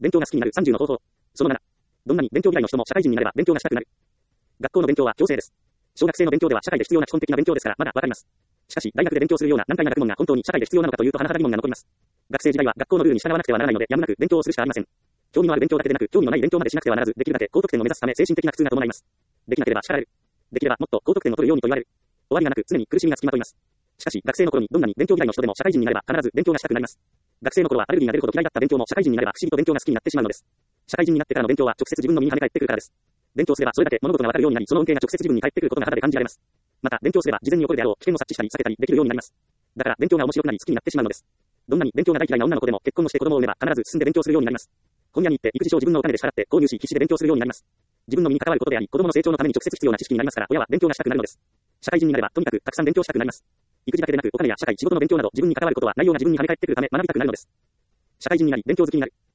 勉強が好きになる30の方法。その7。どんなに勉強嫌いの人も社会人になれば勉強がしたくなる。学校の勉強は強制です。小学生の勉強では社会で必要な基本的な勉強ですからまだわかります。しかし、大学で勉強するような難解な学問が本当に社会で必要なのかというと甚だ疑問が残ります。学生時代は学校のルールに従わなくてはならないので、やむなく勉強をするしかありません。興味のある勉強だけでなく、興味のない勉強までしなくてはならず、できるだけ高得点を目指すため精神的な苦痛が伴います。できなければ叱られる。できればもっと高得点を取るようにと言われる。終わりがなく常に苦しみがつきまといます。しかし、学生の頃にどんなに勉強嫌いの人でも社会人になれば必ず勉強がしたくなります。学生の頃はアレルギーが出るほど嫌いだった勉強も社会人になれば不思議と勉強が好きになってしまうのです。社会人になってからの勉強は直接自分の身に跳ね返ってくるからです。勉強すればそれだけ物事がわかるようになり、その恩恵が直接自分に返ってくることが肌で感じられます。また、勉強すれば事前に起こるであろう危険を察知したり避けたりできるようになります。だから勉強が面白くなり好きになってしまうのです。どんなに勉強が大嫌いな女の子でも結婚をして子供を産めば必ず進んで勉強するようになります。本屋に行って育児書を自分のお金で支払って購入し必死で勉強するようになります。自分の身に関わることであり、子供の成長のために直接必要な知識になりますから、親は勉強がしたくなるのです。社会人になればとにかくたくさん勉強したくなります。育児だけでなくお金や社会、仕事の勉強など自分に関わることは内容が自分に跳ね返ってくるため学びたくなるのです。社会人になり勉強好きになる。